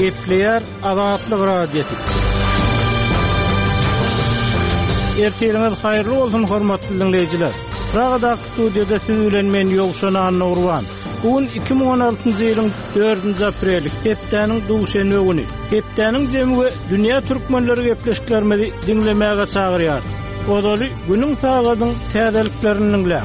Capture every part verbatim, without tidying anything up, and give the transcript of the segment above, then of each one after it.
Gepleyer Azatlyk radiosu. Erteliňiz haýyrly bolsun hormatly dinleýijiler. Pragada studiýada siz bilen men Ýogşan Nurwan. Bugün iki bin on altyncy ýylyň dördünji apreli, hepdeniň duşenbe güni. Hepdeniň jemgy dünýä türkmenleri gepleşiklerimizi dinlemäge çagyrýar. Odaly günüň sagadyň täzeliklerini dinleýär.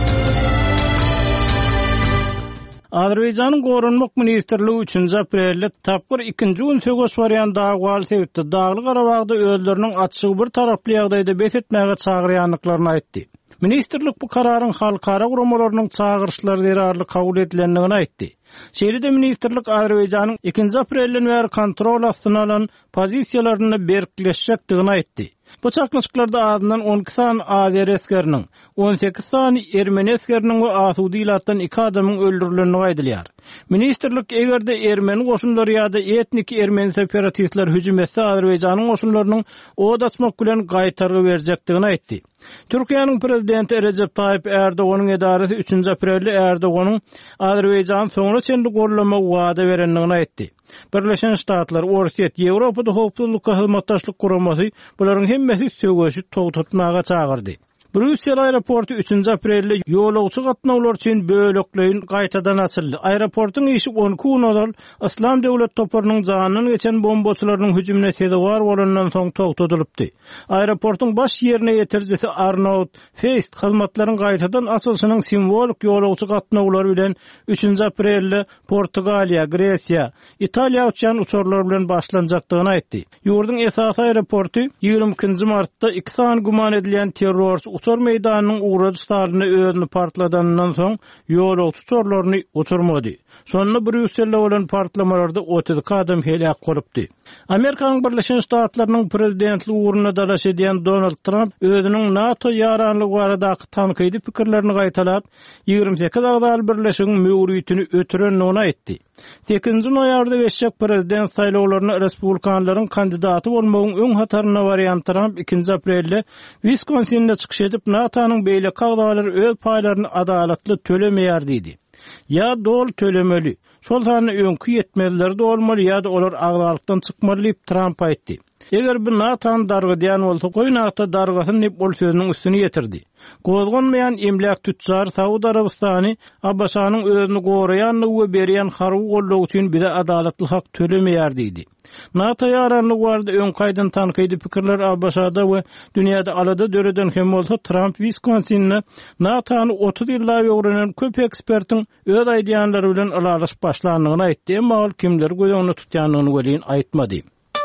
Azerbaýjanyň Gorunmak ministrligi üçinji aprelde tapgyr ikinji gün sögüş barýan dagwal sebäpli Dagly Garabagda özleriniň atşygy bir taraply ýagdaýda besetmäge çagyrýanlyklaryny aýtdy. Ministrlik bu kararyň halkara guramalarının çağırışları derarly kabul edilenligini aýtdy. Şeýle-de ministrlik Azerbaýjanyň ikinji aprelden bäri kontrol astyna alan pozisiýalaryny berkleşjekdigini aýtdy. Bu çaklaşyklarda adından on iki san Azer eskeriniň, on sekiz san Ermeni eskeriniň we Asudy ilatdan iki adamyň öldürilenini aýdylýar. Ministrlik egerde Ermeni goşunlary ýa-da etnik Ermeni separatistler hüjüm etse Azerbaýjanyň goşunlarynyň od atmak bilen gaýtargy berjekdigini aýtdy. Türkiýanyň prezidenti Recep Tayyip Erdoğan'ın edaresi üçinji aprelde Erdoğan'ın Azerbaýjany soňra çenli gorlama wada berenligini aýtdy. Birleşen Ştatlar, Orset, Ýewropada howpsuzlyk hyzmatdaşlyk guramasy bularyň hemmesi söwüşi togtatmaga çagyrdy. Brüssel aeroportu üçinji aprelde ýolagçy gatnawlar üçin bölekleýin gaýtadan açyldy. Aeroportuň işi on iki gün ol Islam döwlet toparynyň janyny geçen bombaçylaryň hüjümine sebäp bolandan soň togtadylypdy. Aeroportuň baş ýerine ýetirjisi Arnaut Feist hyzmatlaryň gaýtadan açylyşynyň simwolik ýolagçy gatnawlary bilen üçinji aprelde Portugaliýa, Gresiýa, Italiýa uçan uçurlar bilen başlanjakdygyny aýtdy. Ýurdun esas aeroportu ýygrimi ikinji martda iki san guman edilen terrorçy uçur meýdanynyň uğradyş salyny özüni partladandan soň ýolagçy uçurlaryny uçurmady. Şonu Brüsselde bolan partlamalarda otuz iki adam helak bolupdy. Amerikanyň Birleşen Ştatlarynyň prezidentligi uğruna dalaş edýän Donald Trump özüniň NATO ýaranlygy baradaky tankydy pikirlerini gaýtalap, ýygrimi sekiz agdaly birleşigiň möwrütini ötürenligini aýtdy. sekizinji noýabrda geçjek prezident saýlawlaryna respublikanlaryň kandidaty bolmagyň öň hataryna barýan Trump ikinji aprelde Wisconsin'de çykyş edip NATO'nyň beýle kagdalary öz paýlaryny adalatly tölemeýär diýdi. Ya dol tölemeli. Şol sany öňkü ýetmezleri de bolmaly ýa-da olar agdalykdan çykmaly diýip Trump aýtdy. Eger bu NATO'ny dargydyan bolsa, goý NATO dargasyny diýip ol sözüniň üstüne ýetirdi. Gozgonmayan emlak tütçar Saudi Arabistany Abbasanyň özüni goraýanlygy we berýän harby gollag üçin bize adalatly hak tölemeýär diýdi. NATO ýaranlygy barada öň gaýdan tankydy pikirler Abbasada we dünýäde alada döreden hem bolsa Trump Wisconsin'ne NATO'ny otuz ýylla öwrenen köp ekspertiň öz aýdýanlary bilen alalaş başlandygyny aýtdy, emma ol kimler gözüňde tutýanlygyny welin aýtmady.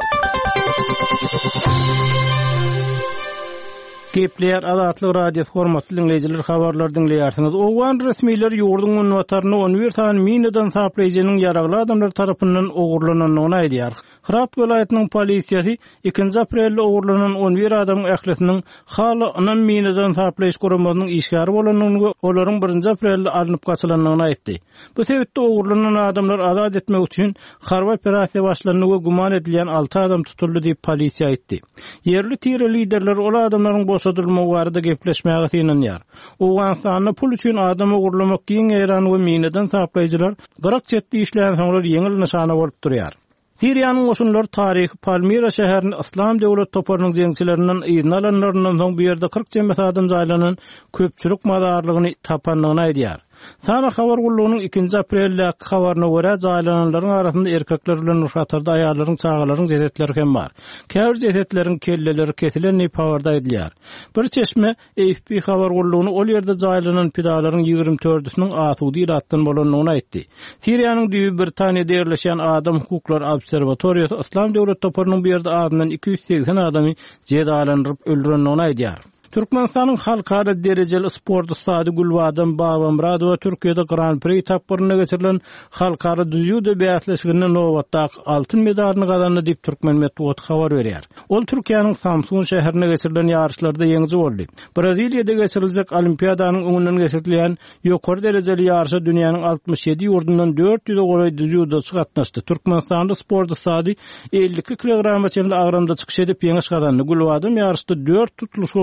Gepleyer Azatlyk radiosu hormatly dinleýijiler, habarlar dinleýärsiňiz. Owan resmiler ýurdun ünwataryny on bir san minadan saplaýjynyň ýaragly adamlar tarapyndan ogurlananyny aýdýar. Hirat welaýatynyň polisiýasy ikinji aprelde ogurlanan on bir adamyň ählesiniň haly anan minadan saplaýyş guramasynyň işgary bolanyny we olaryň birinji aprelde alınıp gaçylanyny aýtdy. Bu sebäpde ogurlanan adamlar azat etmek üçin harby operasiýa başlanyny we guman edilen altı adam tutuldy diýip polisiýa aýtdy. Yerli tire liderler ol adamlaryň boşadylmagy barada gepleşmäge synanýar. Owganstanyň pul üçin adam ogurlamak giň eran we minadan saplaýjylar gyrk çetdi işleýän soňlar ýeňil nyşana bolup durýar. Siriýanyň goşunlary taryhy Palmira şäherini Islam döwlet toparynyň jeňçilerinden ýyny alanlaryndan soň bu ýerde kırk jemgyýet adam jaýlanan köpçülik madarlygyny tapanlygyny aýdýar. Sana habar gullugynyň ikinji aprelde habaryna görä jaýlananlaryň arasynda erkekler bilen uşatarda aýallaryň çağalaryň jesetleri hem bar. Käbir jesetleriň kelleleri kesilen habarda edilýär. Bir çeşme A F P habar gullugyny ol ýerde jaýlanan pidalaryň ýygrimi dördüsiniň Asudy ilatdan bolanyny aýtdy. Siriýanyň Düýp Britaniýada ýerleşen Adam Hukuklar Obserwatoriýasy Islam döwlet toparynyň bu ýerde adından iki yüz seksen adamy jedalandyryp öldürenligini aýdýar. Türkmenistanyň halkara derejeli sport ustady Gulbadam Babamradowa Türkiýede Grand Prix tapyryna geçirilen halkara düzýüde bäsleşiginde nowatda altyn medalyny gazandy diýip Türkmen Medeniýet habar berýär. Ol Türkiýanyň Samsun şäherine geçirilen ýarışlarda ýeňji boldy. Braziliýada geçiriljek olimpiadanyň öňünden geçirilen ýokary derejeli ýarışa dünýäniň altmış ýedi ýurdundan dört ýüze goly düzýüde çykatnaşdy. Türkmenistanda sport ustady elli iki kilogramma çenli agramda çykyş edip ýeňiş gazandy. Gulbadam ýarışda dört tutuluşa girip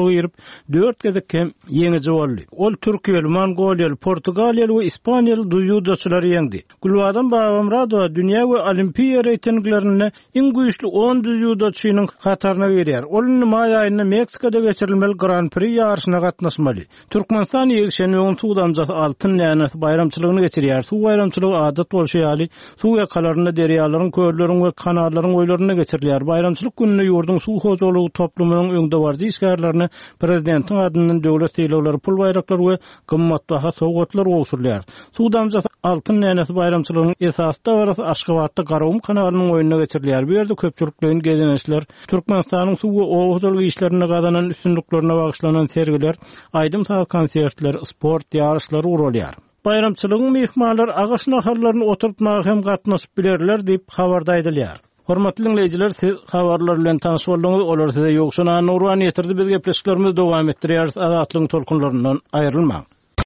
dört gezek hem ýeňiji boldy. Ol Türkiýeli, Mongoliýaly, Portugaliýaly we Ispaniýaly judoçylary ýeňdi. Gulbadan Babamradova dünýä we olimpiýa reytinglerinde iň güýçli on judoçynyň kataryna berýär. Ol may aýynda Meksikada geçirilmeli Grand Prix ýarşyna gatnaşmaly. Türkmenistan ýegşen we suwdamjy altyn näňesi bayramçylygyny geçirýär. Suw bayramçylygy adat bolşaýaly, suw ýakalaryna derýalaryň, körleriň we kanallaryň oýlaryna geçirilýär. Bayramçylyk gününe ýurdun suw hojalygy toplumynyň öňde barjy işgärlerini prezidentiň adyndan döwlet eýleklери, pul bayraklar we gymmatbaha sowgatlar gowşurlar. Suwdamjy altyn näňesi bayramçylygynyň esasy dabarasy Aşgabatda Garawum kanalynyň oýunyna geçirilýär. Bu ýerde köpçüliklerin gezenişler, Türkmenistanyň suw we hojalygy işlerine gazanan üstünlüklerine bagyşlanan sergiler, aýdym saat konsertler, sport ýarışlary urulýar. Bayramçylygyň mehmanlar agaç naharlaryny oturtmagy hem gatnaşyp bilerler diýip habarda aýdylýar. Hormatly dinleyijiler, siz habarlar bilen tanyş boldyňyz, olar size ýokşuna Nurwan ýetirdi. Biz gepleşiklerimizi dowam etdirýäris. Azatlygyň tolkunlaryndan aýrylmaň.